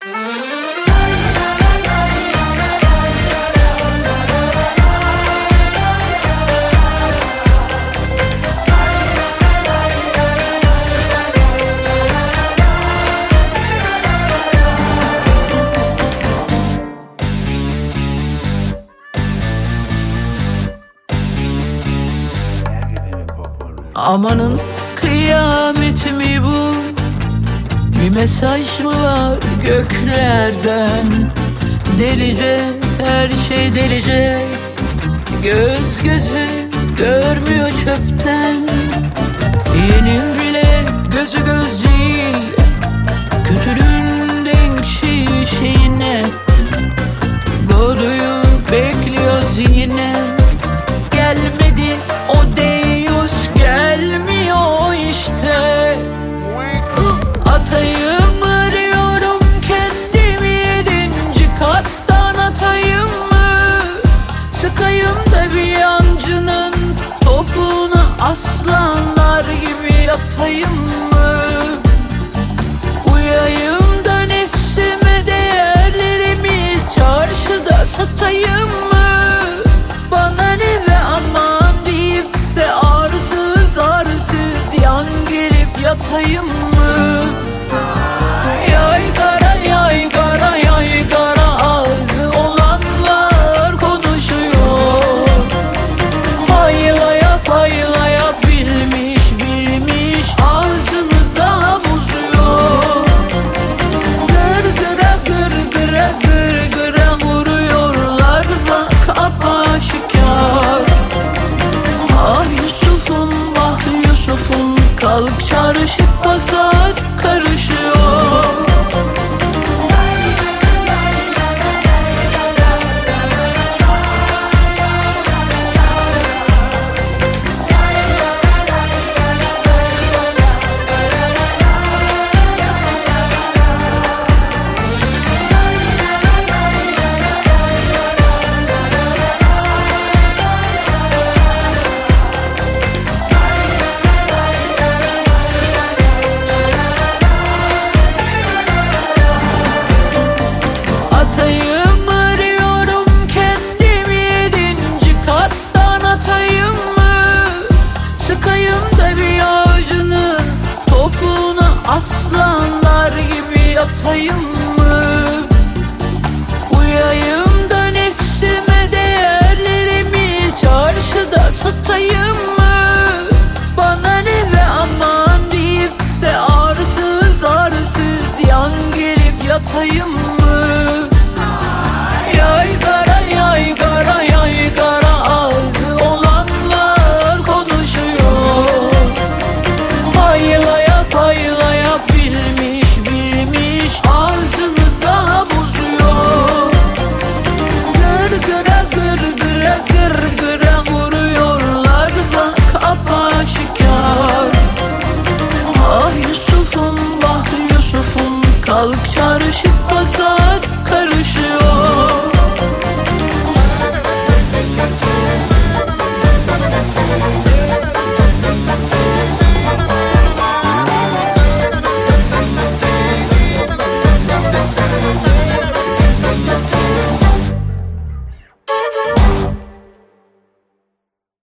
Amanın kıyamet mi bu? Bir mesaj mı var göklerden? Delice, her şey delice. Göz gözü görmüyor çöpten. İyinin bile gözü göz değil. Kötünün denk şeyine. Doğruyu bekliyoruz yine. Gelmedi o Deus, gelmiyor işte. Atayım arıyorum kendimi, 7. kattan atayım mı? Sıkayım da bir yancının topuğuna, aslanlar gibi yatayım mı? Uyayım da nefsime, değerlerimi çarşıda satayım mı? Bana ne be aman deyip de arsız arsız yan gelip yatayım mı? Yaygara yaygara yaygara, ağzı olanlar konuşuyor. Paylaya paylaya, bilmiş bilmiş ağzını da bozuyor. Gırgıra gırgıra gırgıra vuruyorlar, bak apaşikar. Ah Yusuf'um ah Yusuf'um, kalk çarşı pazar karışıyor. Atayım arıyorum kendimi, 7. kattan atayım mı? Sıkayım da bir ağacının topuğuna, aslanlar gibi yatayım mı? Uyayım da nefsime, değerlerimi çarşıda satayım mı? Bana ne be aman deyip de arsız arsız yan gelip yatayım mı?